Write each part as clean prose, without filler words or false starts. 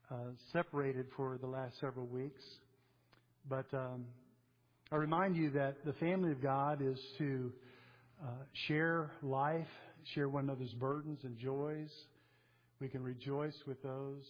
separated for the last several weeks. But I remind you that the family of God is to share life, share one another's burdens and joys. We can rejoice with those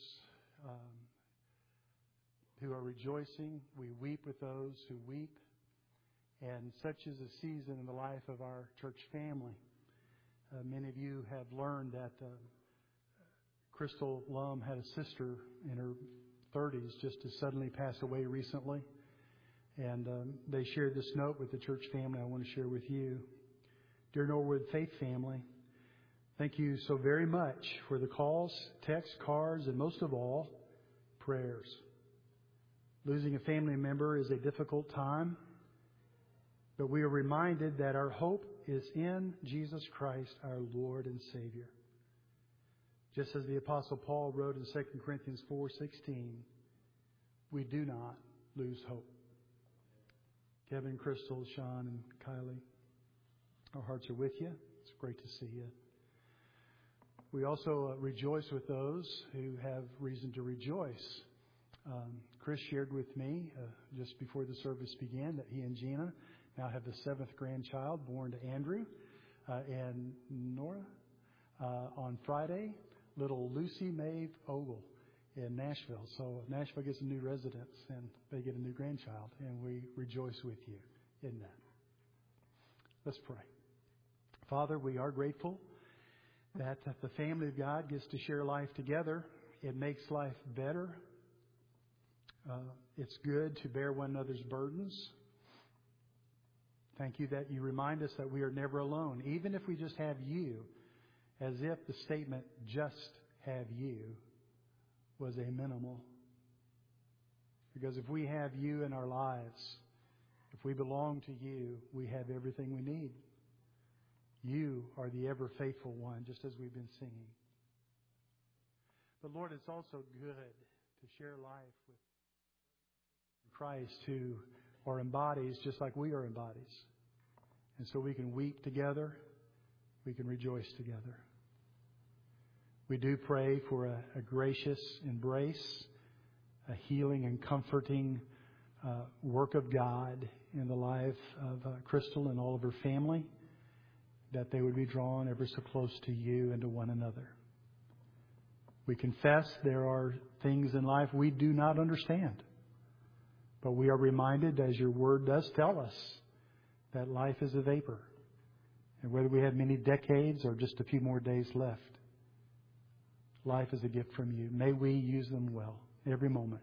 who are rejoicing. We weep with those who weep. And such is a season in the life of our church family. Many of you have learned that Crystal Lum had a sister in her 30s just to suddenly pass away recently. And they shared this note with the church family I want to share with you. Dear Norwood Faith family, thank you so very much for the calls, texts, cards, and most of all, prayers. Losing a family member is a difficult time, but we are reminded that our hope is in Jesus Christ, our Lord and Savior. Just as the Apostle Paul wrote in 2 Corinthians 4:16, we do not lose hope. Kevin, Crystal, Sean, and Kylie, our hearts are with you. It's great to see you. We also rejoice with those who have reason to rejoice. Chris shared with me just before the service began that he and Gina now have the 7th grandchild born to Andrew and Nora. On Friday, little Lucy Maeve Ogle in Nashville. So Nashville gets a new residence and they get a new grandchild, and we rejoice with you in that. Let's pray. Father, we are grateful that the family of God gets to share life together. It makes life better. It's good to bear one another's burdens. Thank you that you remind us that we are never alone, even if we just have you, as if the statement, just have you, was a minimal. Because if we have you in our lives, if we belong to you, we have everything we need. You are the ever faithful one, just as we've been singing. But Lord, it's also good to share life with Christ, who are in bodies just like we are in bodies. And so we can weep together. We can rejoice together. We do pray for a gracious embrace, a healing and comforting work of God in the life of Crystal and all of her family, that they would be drawn ever so close to you and to one another. We confess there are things in life we do not understand. But we are reminded, as your word does tell us, that life is a vapor. And whether we have many decades or just a few more days left, life is a gift from you. May we use them well every moment.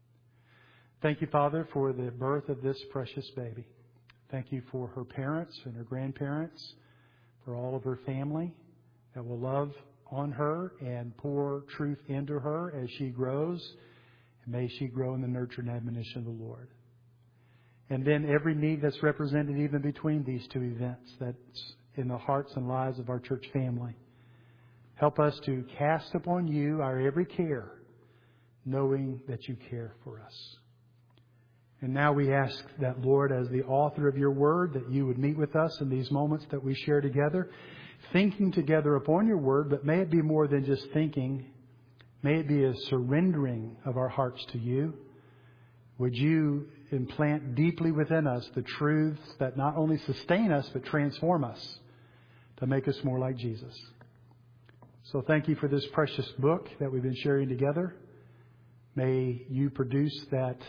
Thank you, Father, for the birth of this precious baby. Thank you for her parents and her grandparents, for all of her family that will love on her and pour truth into her as she grows. And may she grow in the nurture and admonition of the Lord. And then every need that's represented even between these two events that's in the hearts and lives of our church family. Help us to cast upon you our every care, knowing that you care for us. And now we ask that, Lord, as the author of your word, that you would meet with us in these moments that we share together, thinking together upon your word, but may it be more than just thinking. May it be a surrendering of our hearts to you. Would you implant deeply within us the truths that not only sustain us, but transform us to make us more like Jesus. So thank you for this precious book that we've been sharing together. May you produce that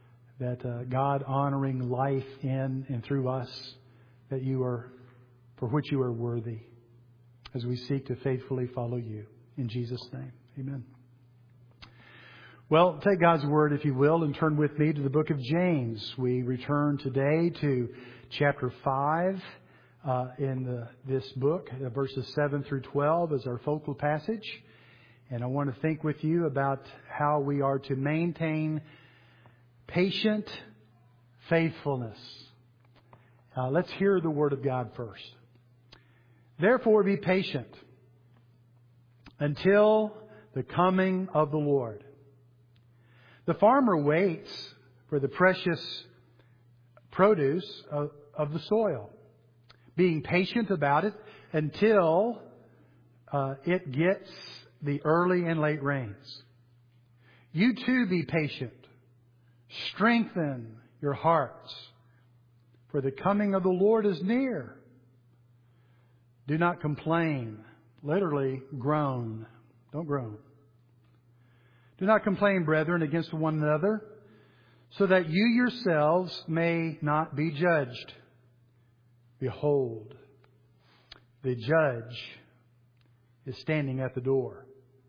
God-honoring life in and through us that you are, for which you are worthy, as we seek to faithfully follow you. In Jesus' name, amen. Well, take God's word, if you will, and turn with me to the book of James. We return today to chapter 5 in this book. Verses 7 through 12 is our focal passage. And I want to think with you about how we are to maintain patient faithfulness. Let's hear the word of God first. Therefore, be patient until the coming of the Lord. The farmer waits for the precious produce of the soil, being patient about it until it gets the early and late rains. You too be patient. Strengthen your hearts, for the coming of the Lord is near. Do not complain. Literally, groan. Don't groan. Do not complain, brethren, against one another, so that you yourselves may not be judged. Behold, the judge is standing at the door.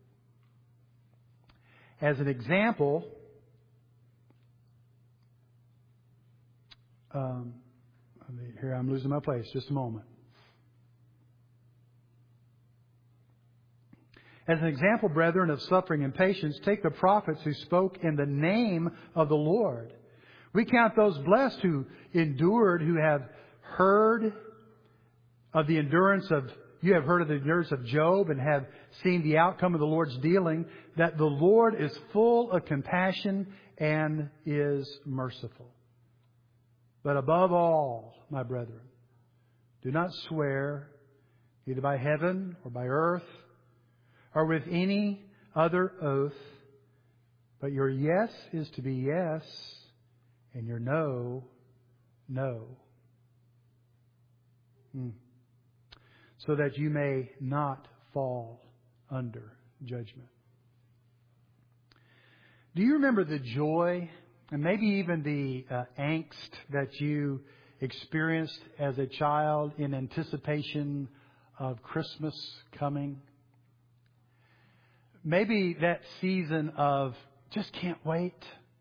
As an example, here I'm losing my place. Just a moment. As an example, brethren, of suffering and patience, take the prophets who spoke in the name of the Lord. We count those blessed who endured, who have heard of the endurance of, you have heard of the endurance of Job and have seen the outcome of the Lord's dealing, that the Lord is full of compassion and is merciful. But above all, my brethren, do not swear either by heaven or by earth or with any other oath, but your yes is to be yes and your no, no. So that you may not fall under judgment. Do you remember the joy and maybe even the angst that you experienced as a child in anticipation of Christmas coming? Maybe that season of just can't wait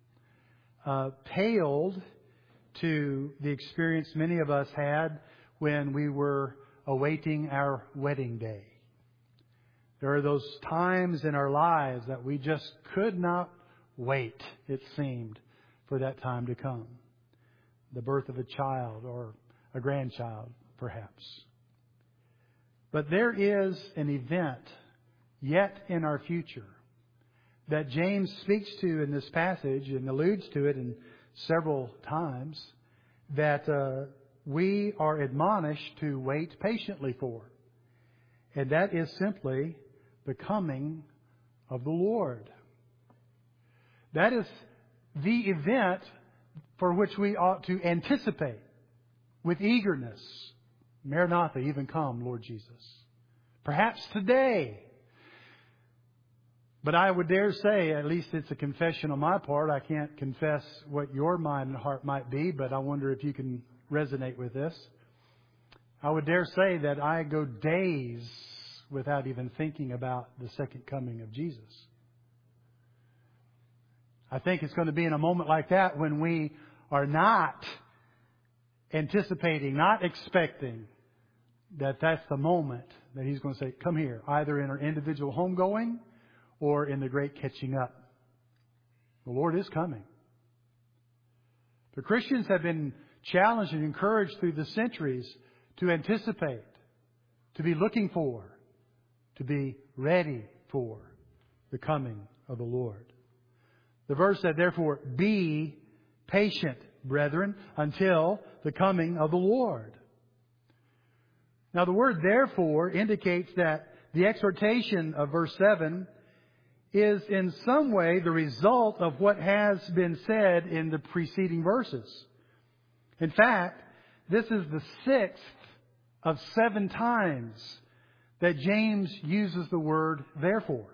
paled to the experience many of us had when we were awaiting our wedding day. There are those times in our lives that we just could not wait, it seemed, for that time to come. The birth of a child or a grandchild, perhaps. But there is an event yet in our future that James speaks to in this passage and alludes to it in several times that we are admonished to wait patiently for. And that is simply the coming of the Lord. That is the event for which we ought to anticipate with eagerness. Maranatha, even come, Lord Jesus. Perhaps today. But I would dare say, at least it's a confession on my part, I can't confess what your mind and heart might be, but I wonder if you can resonate with this. I would dare say that I go days without even thinking about the second coming of Jesus. I think it's going to be in a moment like that when we are not anticipating, not expecting that that's the moment that He's going to say, come here, either in our individual homegoing or in the great catching up. The Lord is coming. The Christians have been challenged and encouraged through the centuries to anticipate, to be looking for, to be ready for the coming of the Lord. The verse said, therefore, be patient, brethren, until the coming of the Lord. Now, the word therefore indicates that the exhortation of verse 7 is in some way the result of what has been said in the preceding verses. In fact, this is the 6th of 7 times that James uses the word therefore.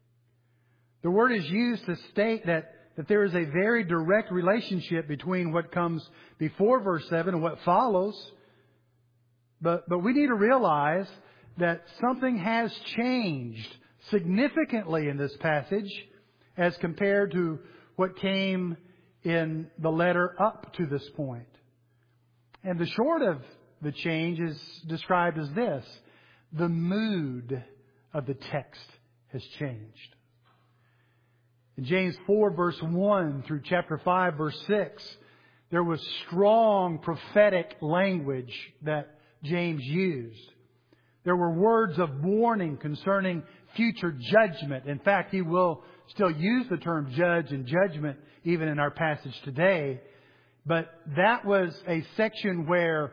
The word is used to state that there is a very direct relationship between what comes before verse 7 and what follows. But we need to realize that something has changed significantly in this passage as compared to what came in the letter up to this point. And the short of the change is described as this: the mood of the text has changed. In James 4 verse 1 through chapter 5 verse 6, there was strong prophetic language that James used. There were words of warning concerning future judgment. In fact, he will still use the term judge and judgment even in our passage today. But that was a section where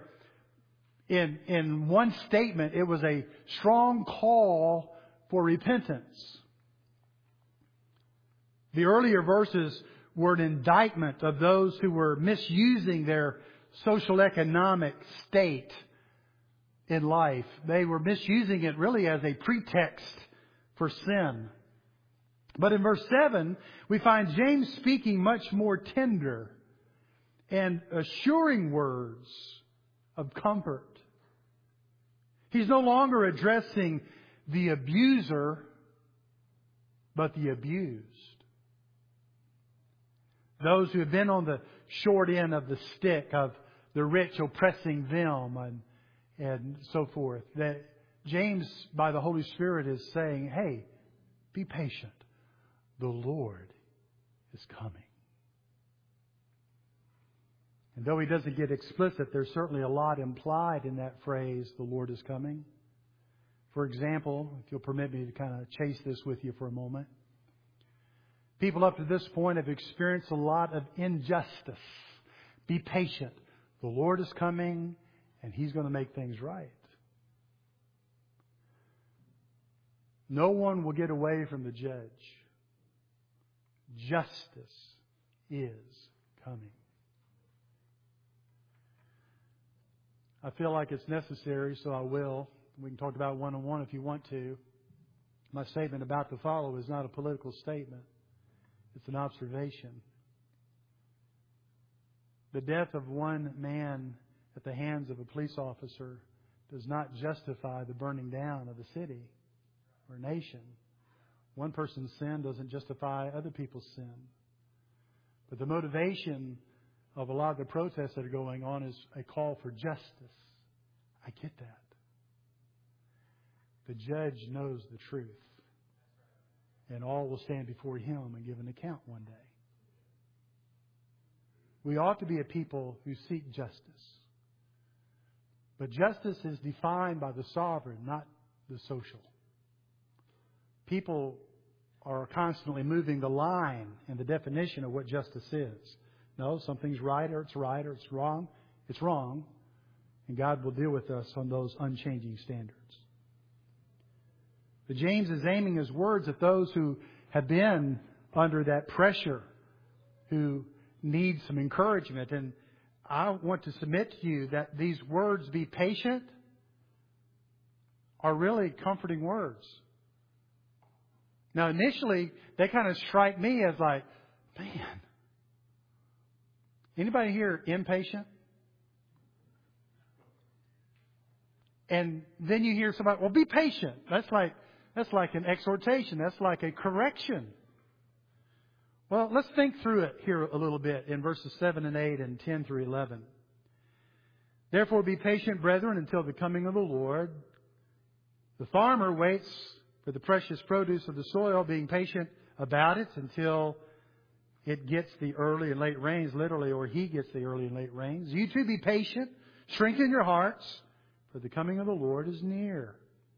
in one statement it was a strong call for repentance. The earlier verses were an indictment of those who were misusing their social economic state in life. They were misusing it really as a pretext for sin. But in verse 7, we find James speaking much more tender and assuring words of comfort. He's no longer addressing the abuser, but the abused. Those who have been on the short end of the stick of the rich oppressing them and so forth. That James, by the Holy Spirit, is saying, hey, be patient. The Lord is coming. And though he doesn't get explicit, there's certainly a lot implied in that phrase, the Lord is coming. For example, if you'll permit me to kind of chase this with you for a moment. People up to this point have experienced a lot of injustice. Be patient. The Lord is coming and He's going to make things right. No one will get away from the judge. Justice is coming. I feel like it's necessary, so I will. We can talk about it one-on-one if you want to. My statement about to follow is not a political statement. It's an observation. The death of one man at the hands of a police officer does not justify the burning down of a city or nation. One person's sin doesn't justify other people's sin. But the motivation of a lot of the protests that are going on is a call for justice. I get that. The judge knows the truth. And all will stand before Him and give an account one day. We ought to be a people who seek justice. But justice is defined by the sovereign, not the social. People are constantly moving the line in the definition of what justice is. No, something's right or it's wrong. It's wrong. And God will deal with us on those unchanging standards. But James is aiming his words at those who have been under that pressure, who need some encouragement. And I want to submit to you that these words, be patient, are really comforting words. Now, initially, they kind of strike me as like, man, anybody here impatient? And then you hear somebody, well, be patient. That's like an exhortation. That's like a correction. Well, let's think through it here a little bit in verses 7 and 8 and 10 through 11. Therefore, be patient, brethren, until the coming of the Lord. The farmer waits for the precious produce of the soil, being patient about it until it gets the early and late rains, literally, or he gets the early and late rains. You too be patient, strengthen your hearts, for the coming of the Lord is near.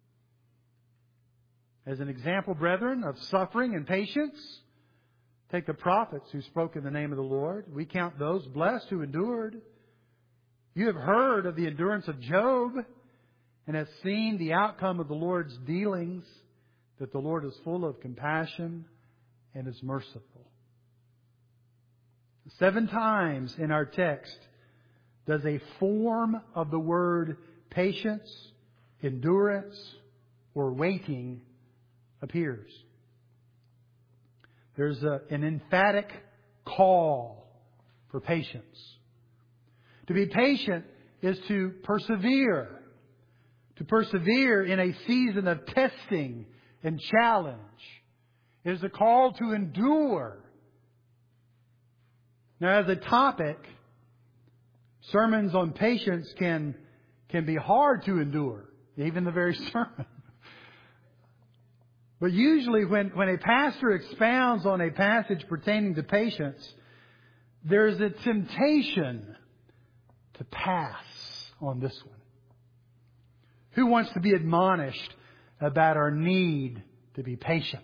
As an example, brethren, of suffering and patience, take the prophets who spoke in the name of the Lord. We count those blessed who endured. You have heard of the endurance of Job and have seen the outcome of the Lord's dealings, that the Lord is full of compassion and is merciful. 7 times in our text does a form of the word patience, endurance, or waiting appears. There's an emphatic call for patience. To be patient is to persevere. To persevere in a season of testing and challenge. It is a call to endure. Now, as a topic, sermons on patience can be hard to endure, even the very sermon. But usually when a pastor expounds on a passage pertaining to patience, there's a temptation to pass on this one. Who wants to be admonished about our need to be patient?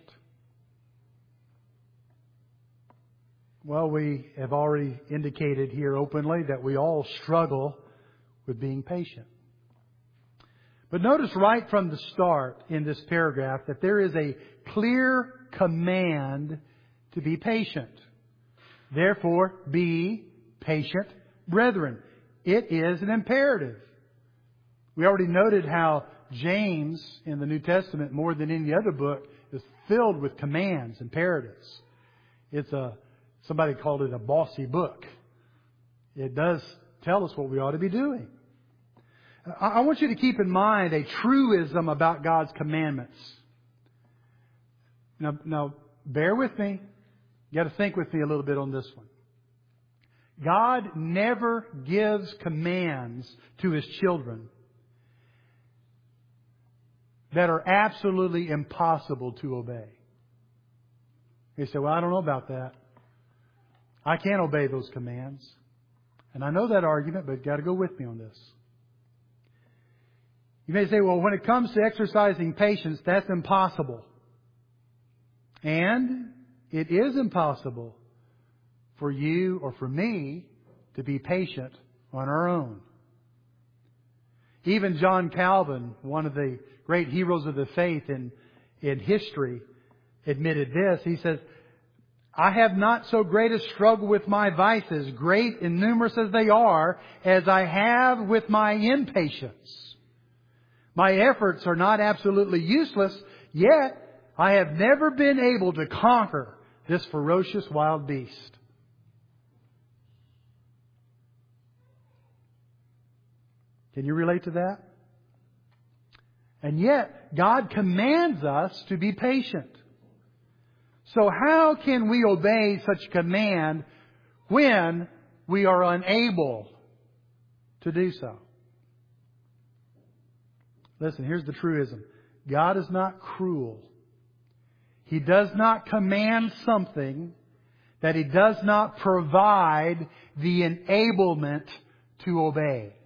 Well, we have already indicated here openly that we all struggle with being patient. But notice right from the start in this paragraph that there is a clear command to be patient. Therefore, be patient, brethren. It is an imperative. We already noted how James in the New Testament, more than any other book, is filled with commands, imperatives. Somebody called it a bossy book. It does tell us what we ought to be doing. I want you to keep in mind a truism about God's commandments. Now, bear with me. You got to think with me a little bit on this one. God never gives commands to His children that are absolutely impossible to obey. You say, well, I don't know about that. I can't obey those commands. And I know that argument, but you've got to go with me on this. You may say, well, when it comes to exercising patience, that's impossible. And it is impossible for you or for me to be patient on our own. Even John Calvin, one of the great heroes of the faith in history, admitted this. He says, I have not so great a struggle with my vices, great and numerous as they are, as I have with my impatience. My efforts are not absolutely useless, yet I have never been able to conquer this ferocious wild beast. Can you relate to that? And yet, God commands us to be patient. So how can we obey such a command when we are unable to do so? Listen, here's the truism. God is not cruel. He does not command something that He does not provide the enablement to obey.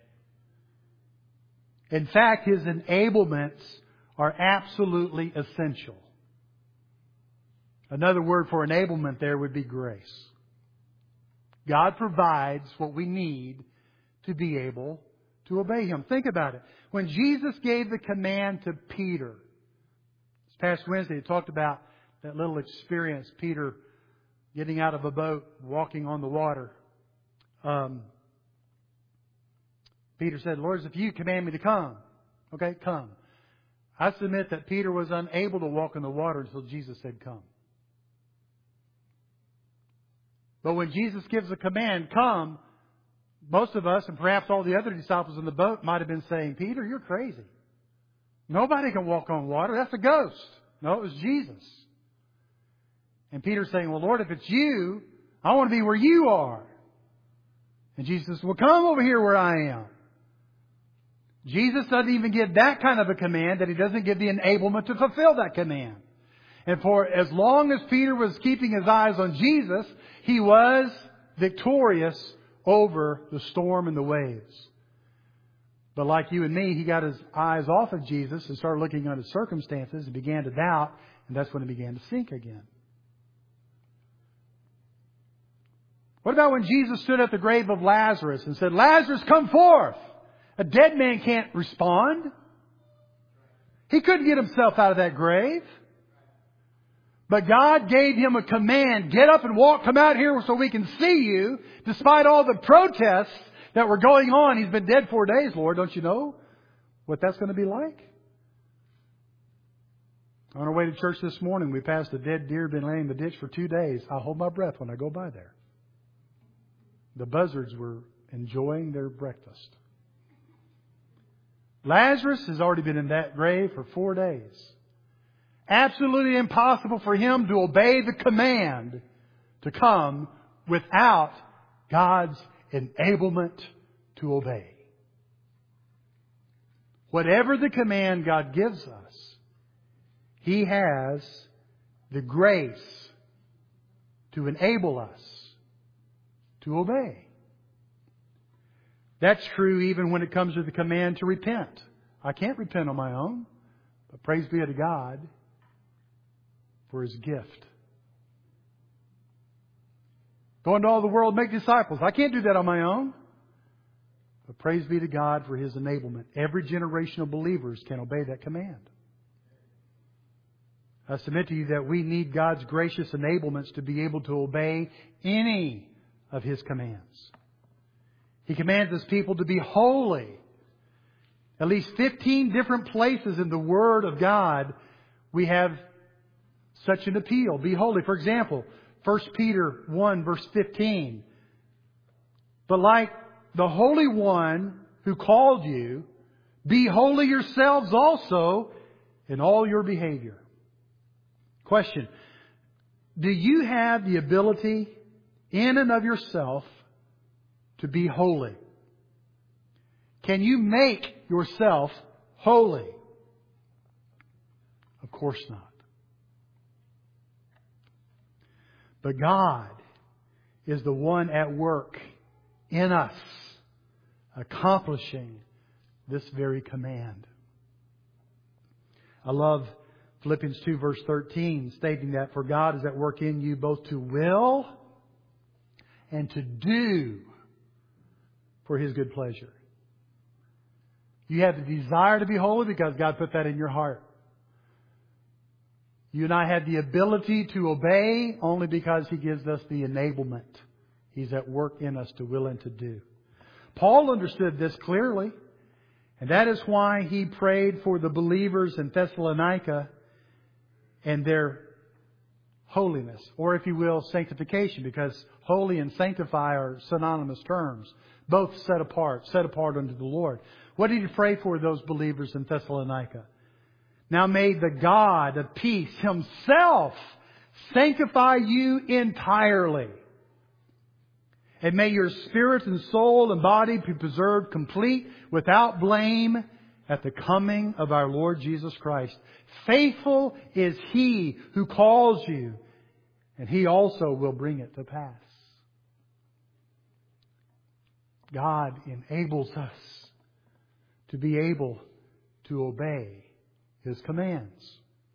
In fact, His enablements are absolutely essential. Another word for enablement there would be grace. God provides what we need to be able to obey Him. Think about it. When Jesus gave the command to Peter, this past Wednesday, He talked about that little experience, Peter getting out of a boat, walking on the water. Peter said, Lord, if you command me to come, okay, come. I submit that Peter was unable to walk in the water until Jesus said, come. But when Jesus gives a command, come, most of us, and perhaps all the other disciples in the boat, might have been saying, Peter, you're crazy. Nobody can walk on water. That's a ghost. No, it was Jesus. And Peter's saying, well, Lord, if it's you, I want to be where you are. And Jesus says, well, come over here where I am. Jesus doesn't even give that kind of a command, that He doesn't give the enablement to fulfill that command. And for as long as Peter was keeping his eyes on Jesus, he was victorious over the storm and the waves. But like you and me, he got his eyes off of Jesus and started looking at his circumstances and began to doubt, and that's when he began to sink again. What about when Jesus stood at the grave of Lazarus and said, Lazarus, come forth? A dead man can't respond. He couldn't get himself out of that grave. But God gave him a command, get up and walk, come out here so we can see you, despite all the protests that were going on. He's been dead 4 days, Lord, don't you know what that's going to be like? On our way to church this morning, we passed a dead deer, been laying in the ditch for 2 days. I hold my breath when I go by there. The buzzards were enjoying their breakfast. Lazarus has already been in that grave for 4 days. Absolutely impossible for him to obey the command to come without God's enablement to obey. Whatever the command God gives us, He has the grace to enable us to obey. That's true even when it comes to the command to repent. I can't repent on my own, but praise be to God for His gift. Go into all the world, make disciples. I can't do that on my own. But praise be to God for His enablement. Every generation of believers can obey that command. I submit to you that we need God's gracious enablements to be able to obey any of His commands. He commands His people to be holy. At least 15 different places in the Word of God we have such an appeal. Be holy. For example, 1 Peter 1 verse 15. But like the Holy One who called you, be holy yourselves also in all your behavior. Question. Do you have the ability in and of yourself to be holy? Can you make yourself holy? Of course not. But God is the one at work in us, accomplishing this very command. I love Philippians 2 verse 13, stating that for God is at work in you both to will and to do for His good pleasure. You have the desire to be holy because God put that in your heart. You and I have the ability to obey only because He gives us the enablement. He's at work in us to will and to do. Paul understood this clearly. And that is why he prayed for the believers in Thessalonica and their holiness. Or if you will, sanctification. Because holy and sanctify are synonymous terms. Both set apart unto the Lord. What did he pray for those believers in Thessalonica? Now may the God of peace Himself sanctify you entirely. And may your spirit and soul and body be preserved complete, without blame, at the coming of our Lord Jesus Christ. Faithful is He who calls you, and He also will bring it to pass. God enables us to be able to obey His commands.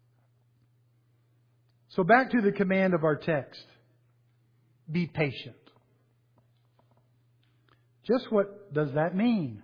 So back to the command of our text. Be patient. Just what does that mean?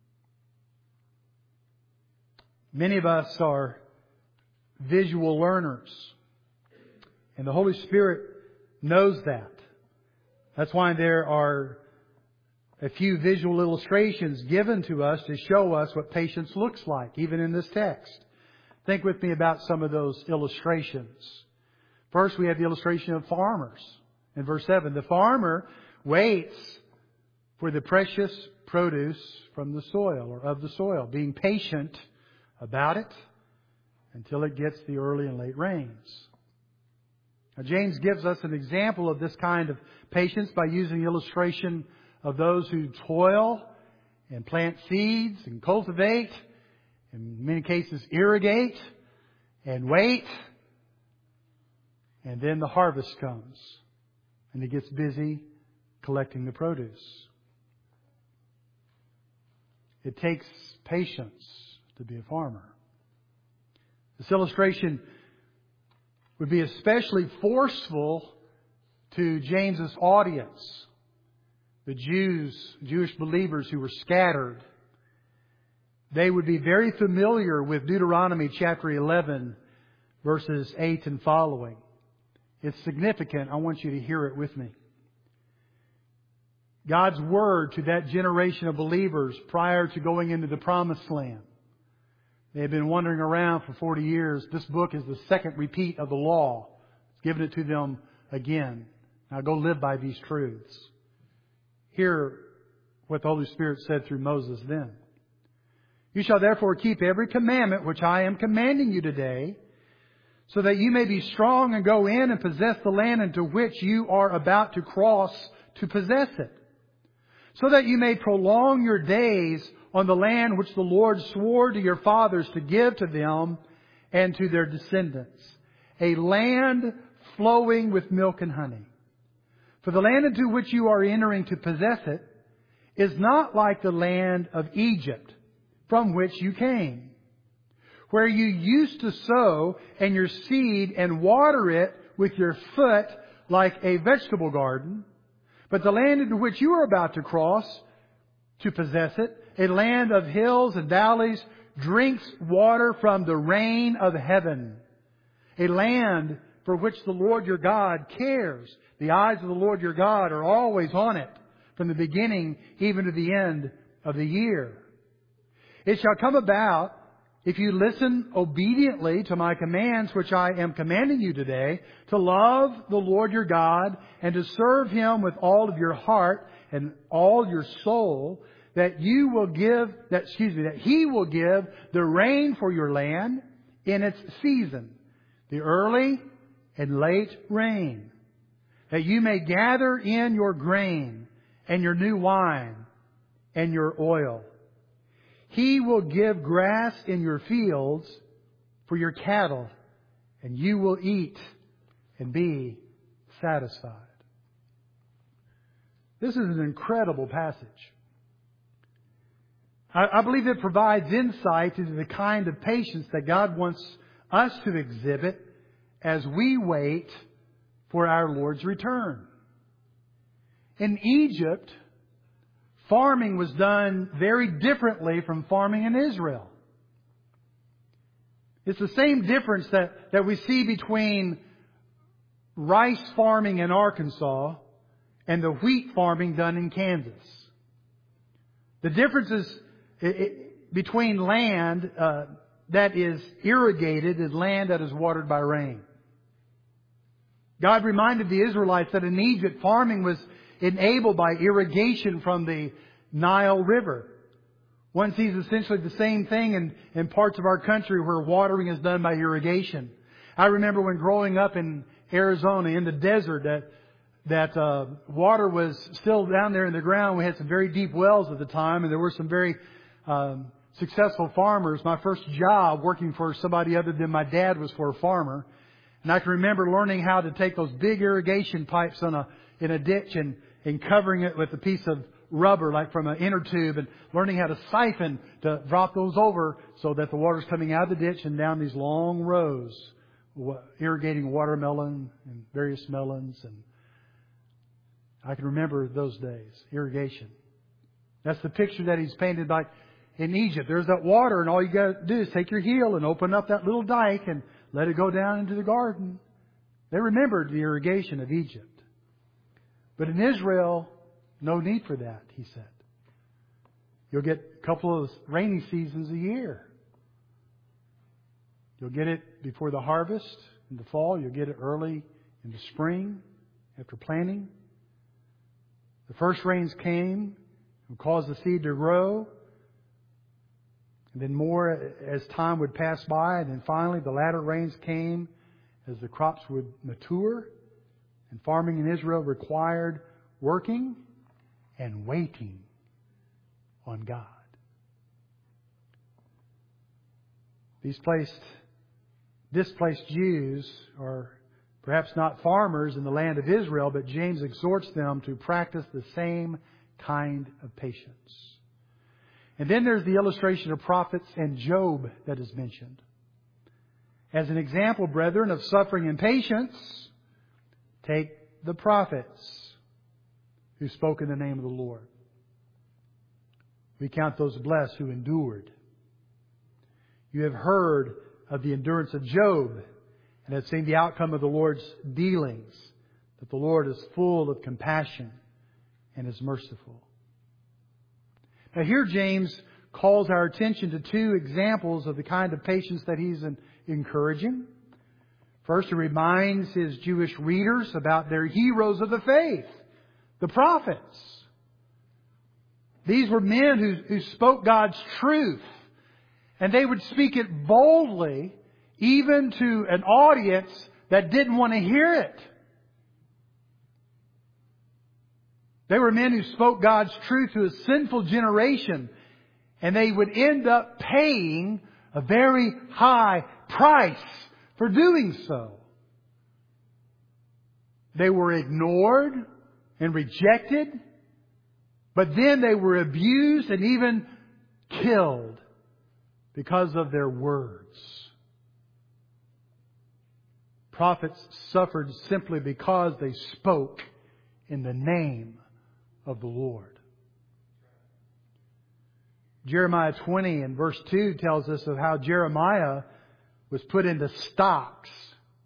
Many of us are visual learners. And the Holy Spirit knows that. That's why there are a few visual illustrations given to us to show us what patience looks like, even in this text. Think with me about some of those illustrations. First, we have the illustration of farmers. In verse 7, the farmer waits for the precious produce from the soil or of the soil, being patient about it until it gets the early and late rains. Now, James gives us an example of this kind of patience by using the illustration of those who toil and plant seeds and cultivate, in many cases irrigate and wait, and then the harvest comes and he gets busy collecting the produce. It takes patience to be a farmer. This illustration would be especially forceful to James's audience, the Jewish believers who were scattered. They would be very familiar with Deuteronomy chapter 11, verses 8 and following. It's significant. I want you to hear it with me. God's word to that generation of believers prior to going into the promised land. They had been wandering around for 40 years. This book is the second repeat of the law. It's given it to them again. Now go live by these truths. Hear what the Holy Spirit said through Moses then. You shall therefore keep every commandment which I am commanding you today, so that you may be strong and go in and possess the land into which you are about to cross to possess it. So that you may prolong your days on the land which the Lord swore to your fathers to give to them and to their descendants. A land flowing with milk and honey. For the land into which you are entering to possess it is not like the land of Egypt, from which you came, where you used to sow and your seed and water it with your foot like a vegetable garden. But the land into which you are about to cross to possess it, a land of hills and valleys, drinks water from the rain of heaven. a land for which the Lord your God cares. The eyes of the Lord your God are always on it, from the beginning even to the end of the year. It shall come about, if you listen obediently to my commands, which I am commanding you today, to love the Lord your God and to serve Him with all of your heart and all your soul, that He will give the rain for your land in its season, the early and late rain, that you may gather in your grain and your new wine and your oil. He will give grass in your fields for your cattle, and you will eat and be satisfied. This is an incredible passage. I believe it provides insight into the kind of patience that God wants us to exhibit as we wait for our Lord's return. In Egypt, farming was done very differently from farming in Israel. It's the same difference that we see between rice farming in Arkansas and the wheat farming done in Kansas. The differences between land that is irrigated and land that is watered by rain. God reminded the Israelites that in Egypt, farming was enabled by irrigation from the Nile River. One sees essentially the same thing in parts of our country where watering is done by irrigation. I remember when growing up in Arizona, in the desert, that water was still down there in the ground. We had some very deep wells at the time, and there were some very successful farmers. My first job working for somebody other than my dad was for a farmer. And I can remember learning how to take those big irrigation pipes in a ditch and covering it with a piece of rubber, like from an inner tube, and learning how to siphon to drop those over so that the water's coming out of the ditch and down these long rows, irrigating watermelon and various melons. And I can remember those days, irrigation. That's the picture that he's painted like in Egypt. There's that water, and all you got to do is take your heel and open up that little dike and let it go down into the garden. They remembered the irrigation of Egypt. But in Israel, no need for that, he said. You'll get a couple of rainy seasons a year. You'll get it before the harvest in the fall. You'll get it early in the spring after planting. The first rains came and caused the seed to grow. And then more as time would pass by. And then finally the latter rains came as the crops would mature. And farming in Israel required working and waiting on God. These displaced Jews are perhaps not farmers in the land of Israel, but James exhorts them to practice the same kind of patience. And then there's the illustration of prophets and Job that is mentioned. As an example, brethren, of suffering and patience, take the prophets who spoke in the name of the Lord. We count those blessed who endured. You have heard of the endurance of Job and have seen the outcome of the Lord's dealings, that the Lord is full of compassion and is merciful. Now here James calls our attention to two examples of the kind of patience that he's encouraging. First, he reminds his Jewish readers about their heroes of the faith, the prophets. These were men who spoke God's truth, and they would speak it boldly, even to an audience that didn't want to hear it. They were men who spoke God's truth to a sinful generation, and they would end up paying a very high price for doing so. They were ignored and rejected, but then they were abused and even killed because of their words. Prophets suffered simply because they spoke in the name of the Lord. Jeremiah 20 and verse 2 tells us of how Jeremiah was put into stocks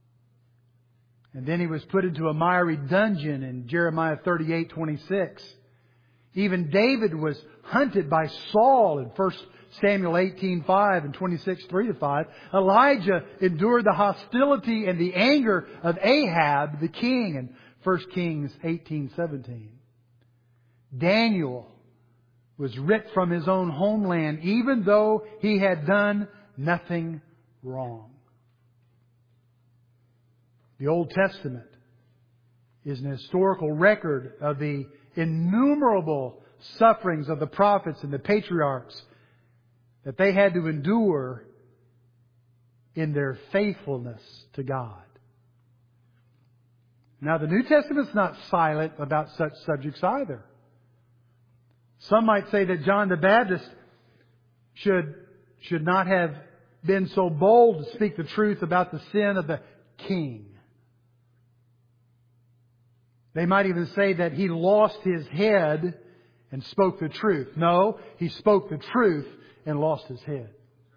And then he was put into a miry dungeon in Jeremiah 38:26. Even David was hunted by Saul in 1 Samuel 18:5 and 26:3-5. Elijah endured the hostility and the anger of Ahab, the king, in 1 Kings 18:17. Daniel was ripped from his own homeland even though he had done nothing wrong. The Old Testament is an historical record of the innumerable sufferings of the prophets and the patriarchs that they had to endure in their faithfulness to God. Now, the New Testament's not silent about such subjects either. Some might say that John the Baptist should not have been so bold to speak the truth about the sin of the king. They might even say that he lost his head and spoke the truth. No, he spoke the truth and lost his head.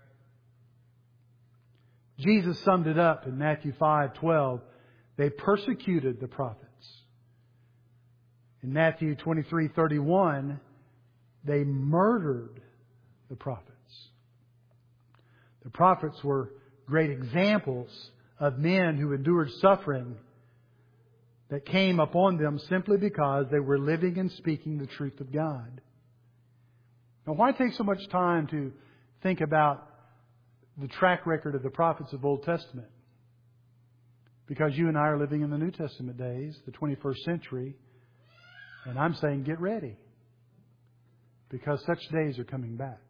Jesus summed it up in Matthew 5:12. They persecuted the prophets. In Matthew 23:31, they murdered the prophets. The prophets were great examples of men who endured suffering that came upon them simply because they were living and speaking the truth of God. Now, why take so much time to think about the track record of the prophets of the Old Testament? Because you and I are living in the New Testament days, the 21st century, and I'm saying get ready. Because such days are coming back.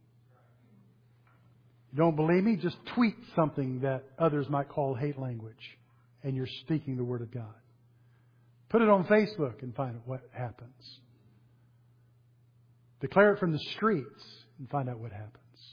You don't believe me? Just tweet something that others might call hate language, and you're speaking the Word of God. Put it on Facebook and find out what happens. Declare it from the streets and find out what happens.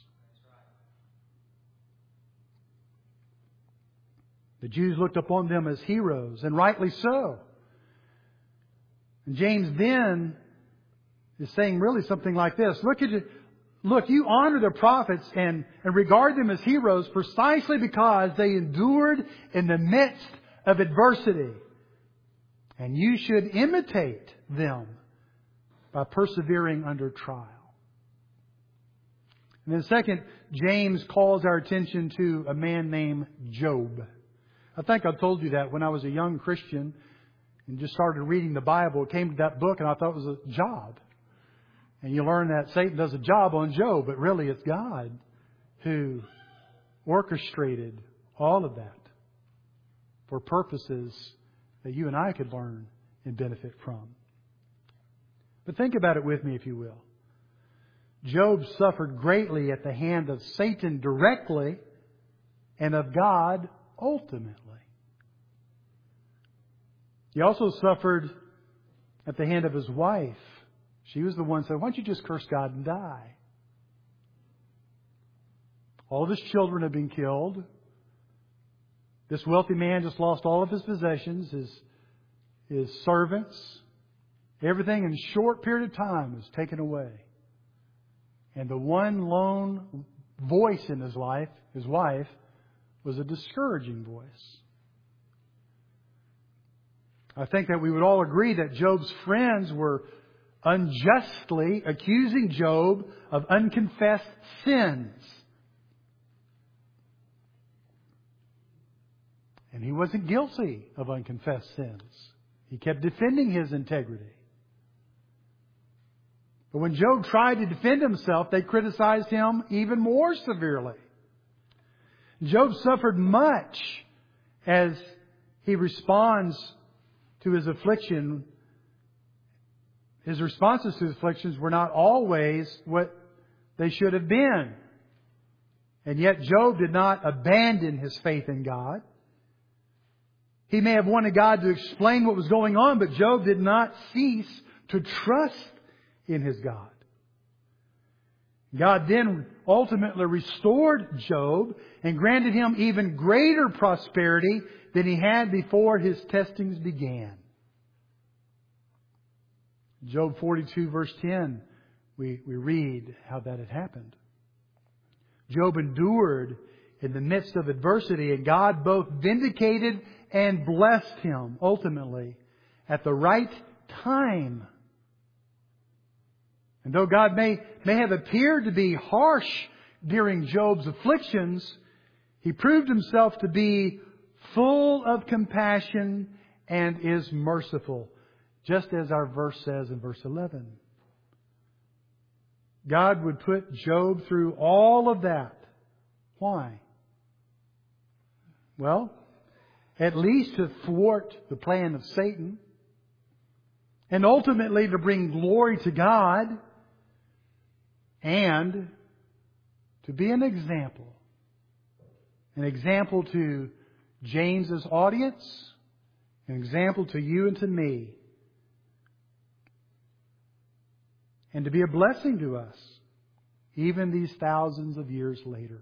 The Jews looked upon them as heroes, and rightly so. And James then is saying really something like this. Look, you honor the prophets and regard them as heroes precisely because they endured in the midst of adversity. And you should imitate them by persevering under trial. And then second, James calls our attention to a man named Job. I think I told you that when I was a young Christian and just started reading the Bible. It came to that book and I thought it was a job. And you learn that Satan does a job on Job, but really it's God who orchestrated all of that for purposes that you and I could learn and benefit from. But think about it with me, if you will. Job suffered greatly at the hand of Satan directly and of God ultimately. He also suffered at the hand of his wife. She was the one who said, why don't you just curse God and die? All of his children have been killed. This wealthy man just lost all of his possessions, his servants. Everything in a short period of time was taken away. And the one lone voice in his life, his wife, was a discouraging voice. I think that we would all agree that Job's friends were unjustly accusing Job of unconfessed sins. And he wasn't guilty of unconfessed sins. He kept defending his integrity. But when Job tried to defend himself, they criticized him even more severely. Job suffered much as he responds to his affliction. His responses to his afflictions were not always what they should have been. And yet Job did not abandon his faith in God. He may have wanted God to explain what was going on, but Job did not cease to trust in his God. God then ultimately restored Job and granted him even greater prosperity than he had before his testings began. Job 42 verse 10, we read how that had happened. Job endured in the midst of adversity, and God both vindicated and blessed him ultimately at the right time. And though God may have appeared to be harsh during Job's afflictions, He proved Himself to be full of compassion and is merciful, just as our verse says in verse 11. God would put Job through all of that. Why? Well, at least to thwart the plan of Satan, and ultimately to bring glory to God, and to be an example to James's audience, an example to you and to me, and to be a blessing to us, even these thousands of years later.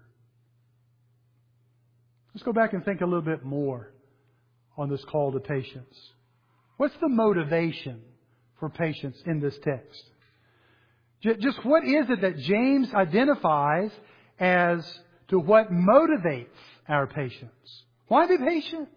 Let's go back and think a little bit more on this call to patience. What's the motivation for patience in this text? Just what is it that James identifies as to what motivates our patience? Why be patient?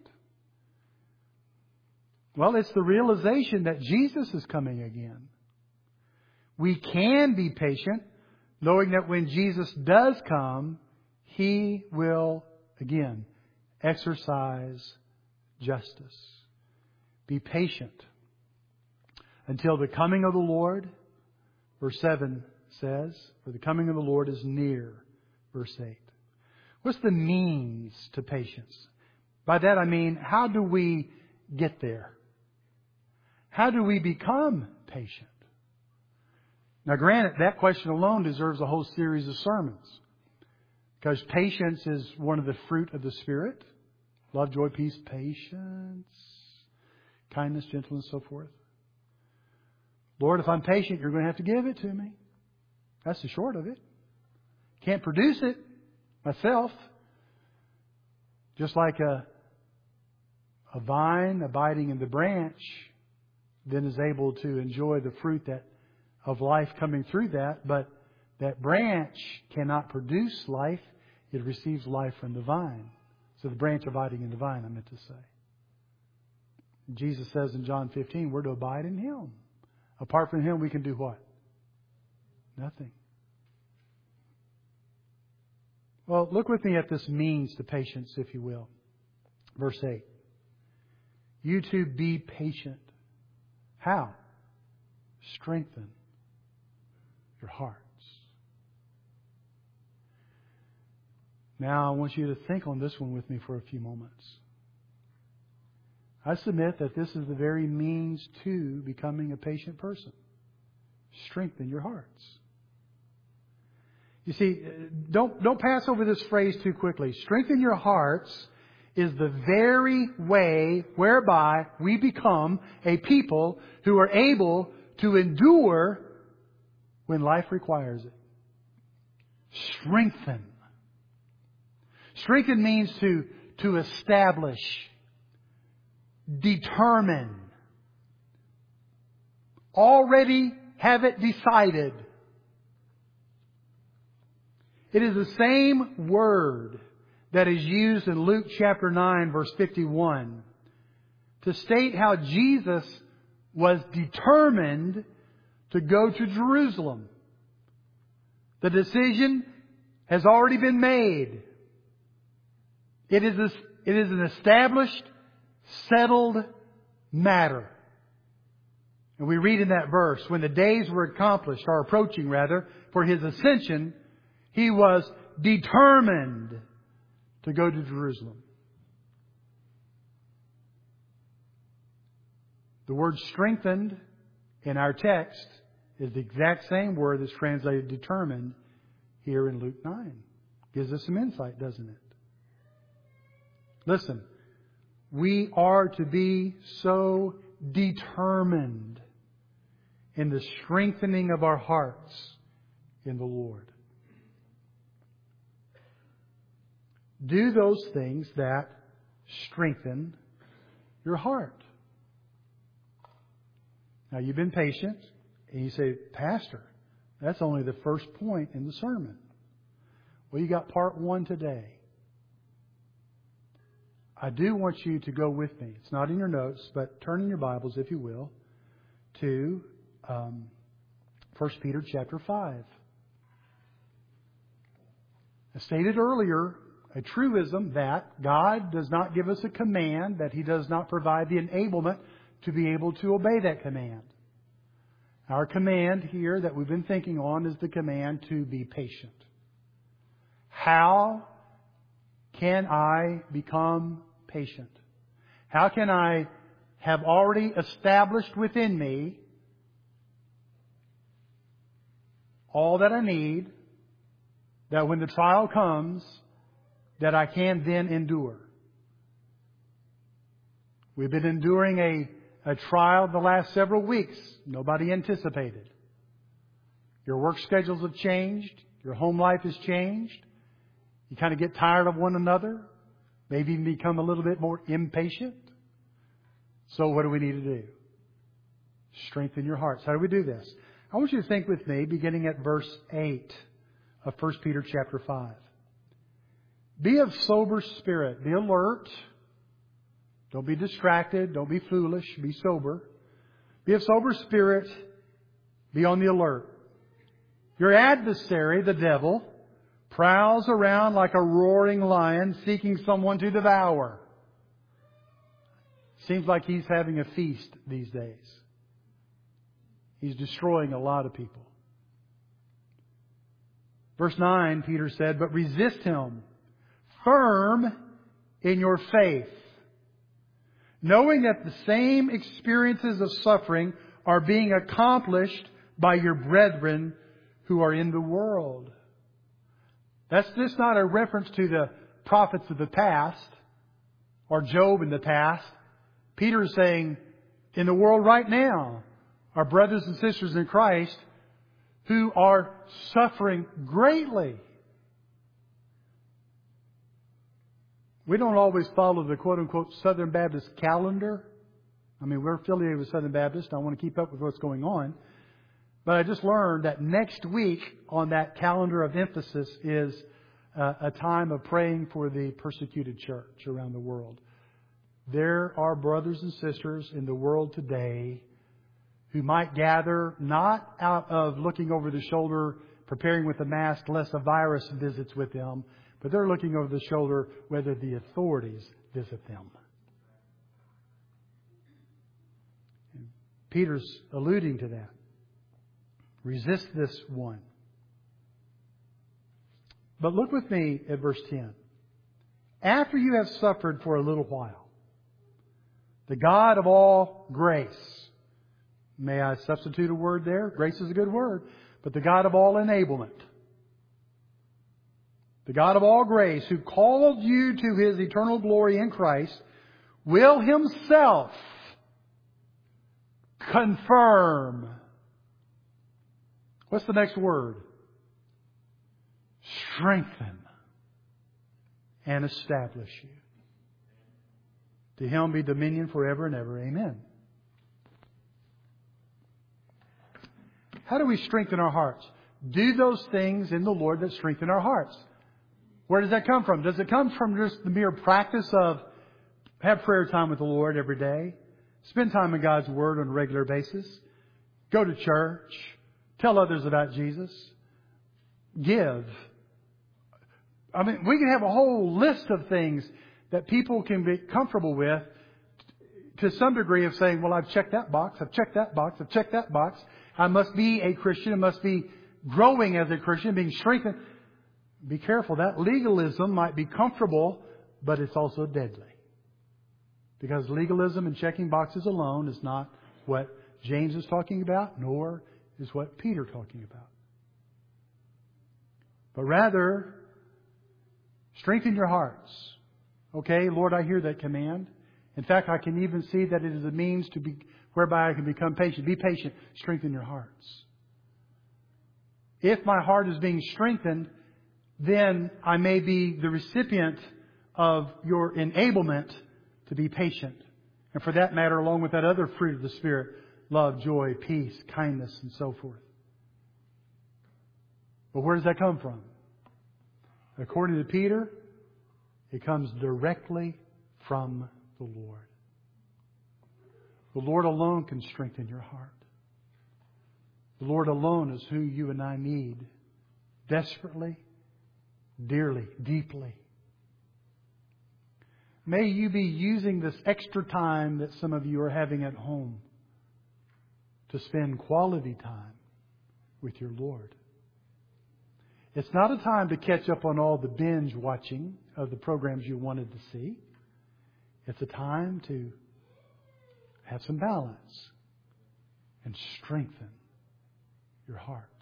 Well, it's the realization that Jesus is coming again. We can be patient, knowing that when Jesus does come, He will, again, exercise justice. Be patient until the coming of the Lord. Verse 7 says, "For the coming of the Lord is near." Verse 8. What's the means to patience? By that I mean, how do we get there? How do we become patient? Now granted, that question alone deserves a whole series of sermons. Because patience is one of the fruit of the Spirit. Love, joy, peace, patience, kindness, gentleness, so forth. Lord, if I'm patient, You're going to have to give it to me. That's the short of it. Can't produce it myself. Just like a vine abiding in the branch then is able to enjoy the fruit of life coming through that. But that branch cannot produce life. It receives life from the vine. So the branch abiding in the vine, I meant to say. Jesus says in John 15, we're to abide in Him. Apart from Him, we can do what? Nothing. Well, look with me at this means to patience, if you will. Verse 8. You too be patient. How? Strengthen your hearts. Now, I want you to think on this one with me for a few moments. I submit that this is the very means to becoming a patient person. Strengthen your hearts. You see, don't pass over this phrase too quickly. Strengthen your hearts is the very way whereby we become a people who are able to endure when life requires it. Strengthen. Strengthen means to establish, determine, already have it decided. It is the same word that is used in Luke chapter 9 verse 51 to state how Jesus was determined to go to Jerusalem. The decision has already been made. It is an established, settled matter. And we read in that verse, when the days were accomplished, or approaching rather, for His ascension, He was determined to go to Jerusalem. The word strengthened in our text is the exact same word that's translated determined here in Luke 9. Gives us some insight, doesn't it? Listen, we are to be so determined in the strengthening of our hearts in the Lord. Do those things that strengthen your heart. Now, you've been patient, and you say, Pastor, that's only the first point in the sermon. Well, you got part 1 today. I do want you to go with me. It's not in your notes, but turn in your Bibles, if you will, to 1 Peter chapter 5. I stated earlier a truism that God does not give us a command, that He does not provide the enablement to be able to obey that command. Our command here that we've been thinking on is the command to be patient. How can I become patient? How can I have already established within me all that I need, that when the trial comes, that I can then endure? We've been enduring a trial the last several weeks. Nobody anticipated. Your work schedules have changed. Your home life has changed. You kind of get tired of one another. Maybe even become a little bit more impatient. So what do we need to do? Strengthen your hearts. How do we do this? I want you to think with me, beginning at verse 8 of 1 Peter chapter 5. Be of sober spirit. Be alert. Don't be distracted. Don't be foolish. Be sober. Be of sober spirit. Be on the alert. Your adversary, the devil, prowls around like a roaring lion seeking someone to devour. Seems like he's having a feast these days. He's destroying a lot of people. Verse 9, Peter said, but resist him, firm in your faith, knowing that the same experiences of suffering are being accomplished by your brethren who are in the world. That's just not a reference to the prophets of the past or Job in the past. Peter is saying, in the world right now, our brothers and sisters in Christ who are suffering greatly. We don't always follow the quote-unquote Southern Baptist calendar. I mean, we're affiliated with Southern Baptist. I want to keep up with what's going on. But I just learned that next week on that calendar of emphasis is a time of praying for the persecuted church around the world. There are brothers and sisters in the world today who might gather not out of looking over the shoulder, preparing with a mask lest a virus visits with them, but they're looking over the shoulder whether the authorities visit them. And Peter's alluding to that. Resist this one. But look with me at verse 10. After you have suffered for a little while, the God of all grace, may I substitute a word there? Grace is a good word. But the God of all enablement, the God of all grace, who called you to His eternal glory in Christ, will Himself confirm. What's the next word? Strengthen and establish you. To Him be dominion forever and ever. Amen. How do we strengthen our hearts? Do those things in the Lord that strengthen our hearts. Where does that come from? Does it come from just the mere practice of have prayer time with the Lord every day? Spend time in God's Word on a regular basis? Go to church? Tell others about Jesus? Give? I mean, we can have a whole list of things that people can be comfortable with to some degree of saying, well, I've checked that box, I've checked that box, I've checked that box. I must be a Christian. I must be growing as a Christian, being strengthened. Be careful. That legalism might be comfortable, but it's also deadly. Because legalism and checking boxes alone is not what James is talking about, nor is what Peter talking about. But rather, strengthen your hearts. Okay, Lord, I hear that command. In fact, I can even see that it is a means to be whereby I can become patient. Be patient. Strengthen your hearts. If my heart is being strengthened, then I may be the recipient of your enablement to be patient. And for that matter, along with that other fruit of the Spirit, love, joy, peace, kindness, and so forth. But where does that come from? According to Peter, it comes directly from the Lord. The Lord alone can strengthen your heart. The Lord alone is who you and I need desperately, dearly, deeply. May you be using this extra time that some of you are having at home to spend quality time with your Lord. It's not a time to catch up on all the binge watching of the programs you wanted to see. It's a time to have some balance and strengthen your hearts.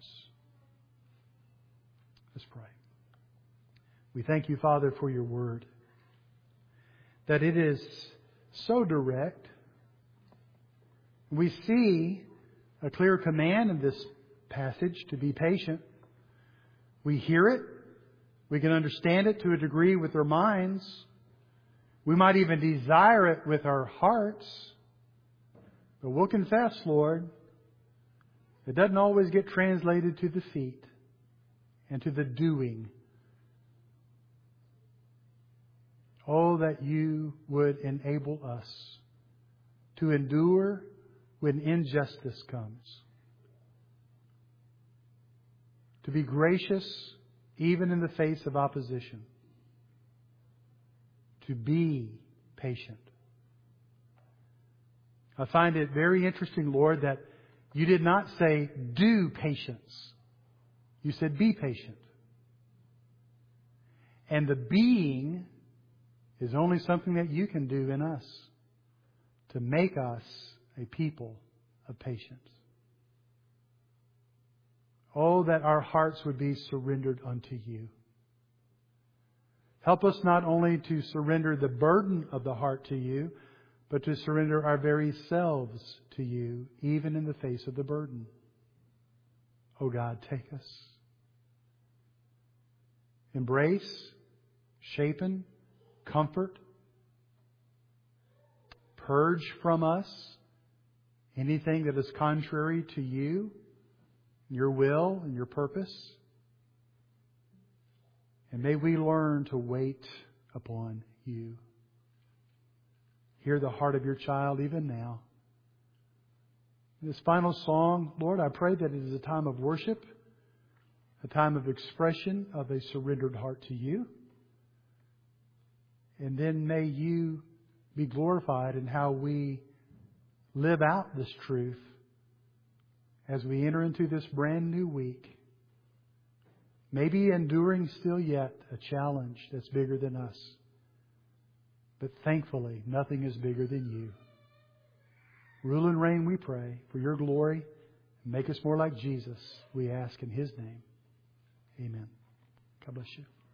Let's pray. We thank you, Father, for your word, that it is so direct. We see a clear command in this passage to be patient. We hear it. We can understand it to a degree with our minds. We might even desire it with our hearts. But we'll confess, Lord, it doesn't always get translated to the feet and to the doing. Oh, that you would enable us to endure when injustice comes. To be gracious even in the face of opposition. To be patient. I find it very interesting, Lord, that you did not say do patience. You said be patient. And the being is only something that you can do in us to make us a people of patience. Oh, that our hearts would be surrendered unto you. Help us not only to surrender the burden of the heart to you, but to surrender our very selves to you, even in the face of the burden. Oh God, take us. Embrace, shapen, comfort, purge from us anything that is contrary to you, your will and your purpose. And may we learn to wait upon you. Hear the heart of your child even now. In this final song, Lord, I pray that it is a time of worship, a time of expression of a surrendered heart to you. And then may you be glorified in how we live out this truth as we enter into this brand new week. Maybe enduring still yet a challenge that's bigger than us. But thankfully, nothing is bigger than you. Rule and reign, we pray, for your glory. Make us more like Jesus, we ask in His name. Amen. God bless you.